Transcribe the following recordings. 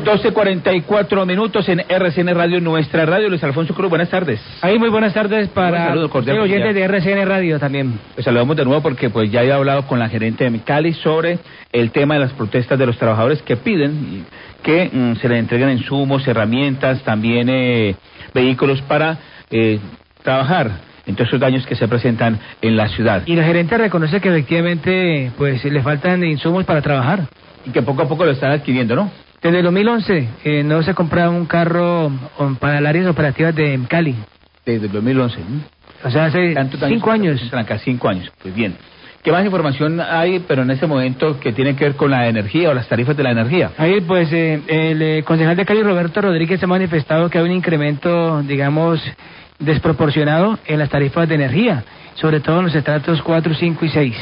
12:44 en RCN Radio, nuestra radio. Luis Alfonso Cruz, buenas tardes. Ahí muy buenas tardes para los oyentes de RCN Radio también. Pues saludamos de nuevo porque pues ya había hablado con la gerente de Cali sobre el tema de las protestas de los trabajadores que piden que se les entreguen insumos, herramientas, también vehículos para trabajar en todos esos daños que se presentan en la ciudad. Y la gerente reconoce que efectivamente pues le faltan insumos para trabajar. Y que poco a poco lo están adquiriendo, ¿no? Desde el 2011 no se compraba un carro para las áreas operativas de Cali. Desde el 2011. O sea, hace 5 años. 5 años, pues bien. ¿Qué más información hay, pero en este momento, que tiene que ver con la energía o las tarifas de la energía? Ahí, pues, el concejal de Cali, Roberto Rodríguez, ha manifestado que hay un incremento, digamos, desproporcionado en las tarifas de energía, sobre todo en los estratos 4, 5 y 6.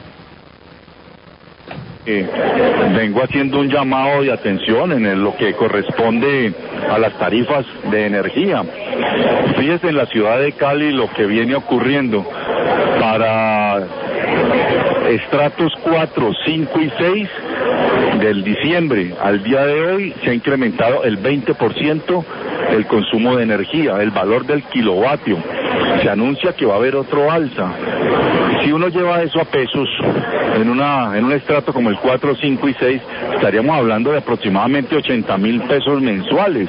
Vengo haciendo un llamado de atención en lo que corresponde a las tarifas de energía. Fíjese en la ciudad de Cali lo que viene ocurriendo. Para estratos 4, 5 y 6 del diciembre al día de hoy se ha incrementado el 20% el consumo de energía, el valor del kilovatio. Se anuncia que va a haber otro alza. Si uno lleva eso a pesos, en un estrato como el 4, 5 y 6, estaríamos hablando de aproximadamente 80.000 pesos mensuales.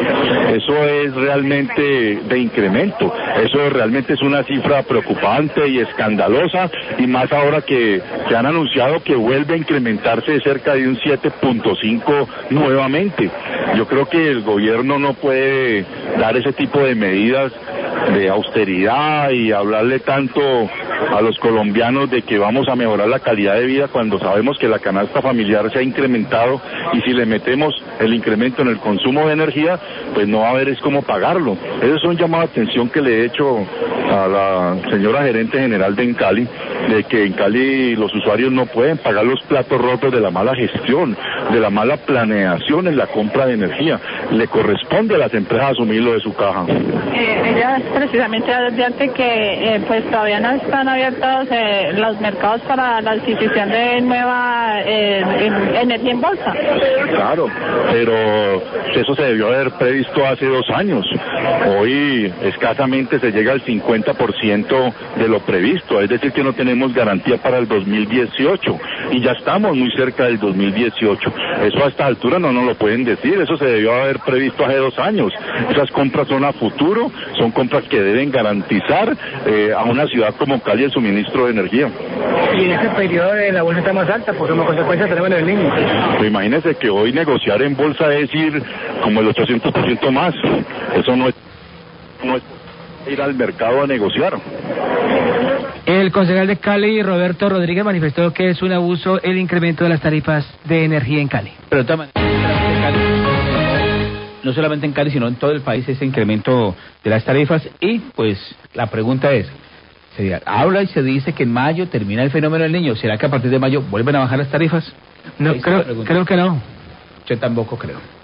Eso es realmente de incremento. Eso realmente es una cifra preocupante y escandalosa, y más ahora que se han anunciado que vuelve a incrementarse de cerca de un 7.5 nuevamente. Yo creo que el gobierno no puede dar ese tipo de medidas de austeridad y hablarle tanto a los colombianos de que vamos a mejorar la calidad de vida cuando sabemos que la canasta familiar se ha incrementado, y si le metemos el incremento en el consumo de energía, pues no va a haber es cómo pagarlo. Eso es un llamado de atención que le he hecho a la señora gerente general de Encali, de que en Cali los usuarios no pueden pagar los platos rotos de la mala gestión, de la mala planeación en la compra de energía. Le corresponde a las empresas asumirlo de su caja. Ella precisamente advierte que pues todavía no están abiertos los mercados para la adquisición de nueva energía en bolsa. Claro, pero eso se debió haber previsto hace 2 años. Hoy escasamente se llega al 50% de lo previsto, es decir que no tenemos garantía para el 2018 y ya estamos muy cerca del 2018. Eso a esta altura no nos lo pueden decir, eso se debió haber previsto hace 2 años. Esas compras son a futuro, son compras que deben garantizar a una ciudad como Cali el suministro de energía. Y en ese periodo la bolsa está más alta, porque como consecuencia tenemos el niño. Pues imagínese que hoy negociar en bolsa es ir como el 800% más. Eso no es ir al mercado a negociar. El concejal de Cali, Roberto Rodríguez, manifestó que es un abuso el incremento de las tarifas de energía en Cali. Pero no solamente en Cali, sino en todo el país ese incremento de las tarifas. Y pues la pregunta es, se habla y se dice que en mayo termina el fenómeno del niño. ¿Será que a partir de mayo vuelven a bajar las tarifas? No, creo que no. Yo tampoco creo.